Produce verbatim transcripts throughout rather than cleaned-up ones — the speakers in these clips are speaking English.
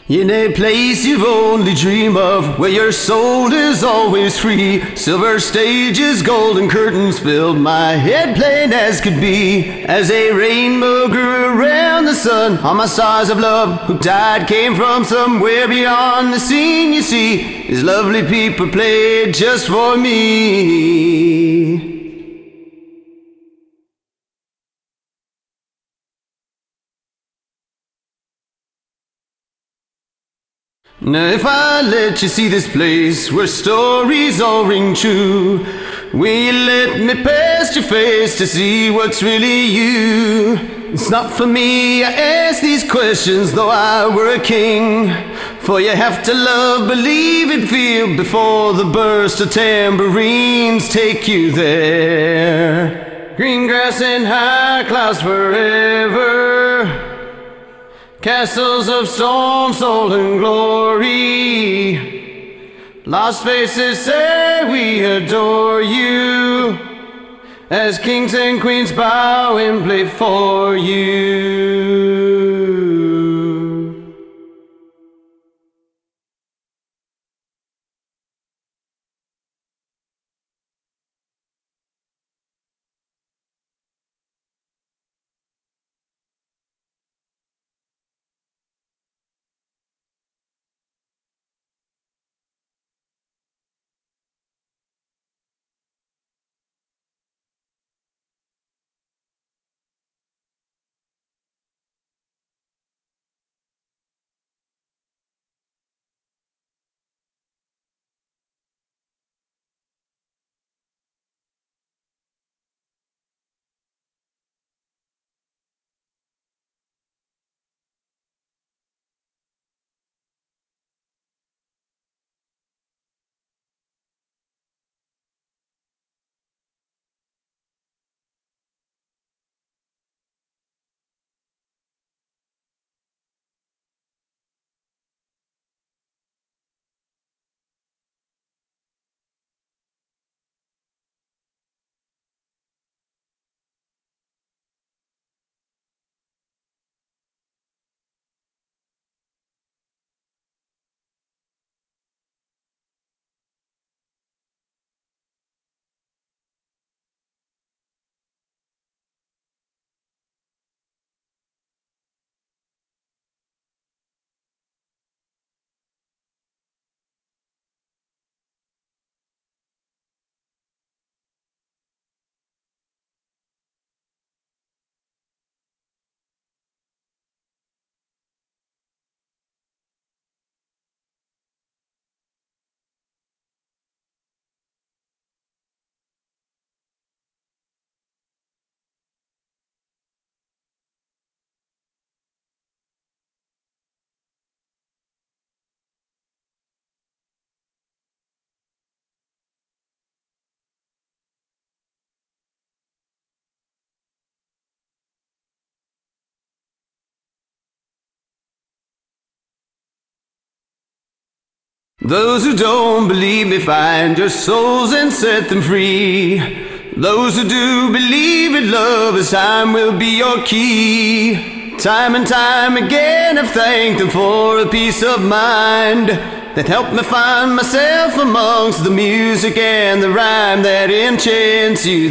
In a place you've only dreamed of, where your soul is always free. Silver stages, golden curtains filled my head plain as could be. As a rainbow grew around the sun, all my stars of love who died came from somewhere beyond the scene. You see, these lovely people played just for me. Now if I let you see this place where stories all ring true, will you let me past your face to see what's really you? It's not for me, I ask these questions though I were a king. For you have to love, believe and feel before the burst of tambourines take you there. Green grass and high clouds forever, castles of stone, soul and glory. Lost faces say we adore you, as kings and queens bow and play for you. Those who don't believe me, find your souls and set them free. Those who do believe in love, as time will be your key. Time and time again I've thanked them for a peace of mind that helped me find myself amongst the music and the rhyme that enchants you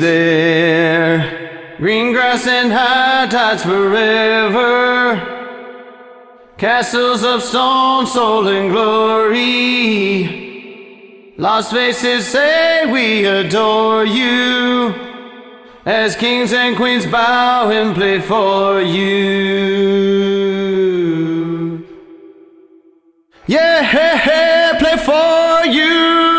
there. Green grass and high tides forever, castles of stone, soul and glory. Lost faces say we adore you, as kings and queens bow and play for you. Yeah, play for you.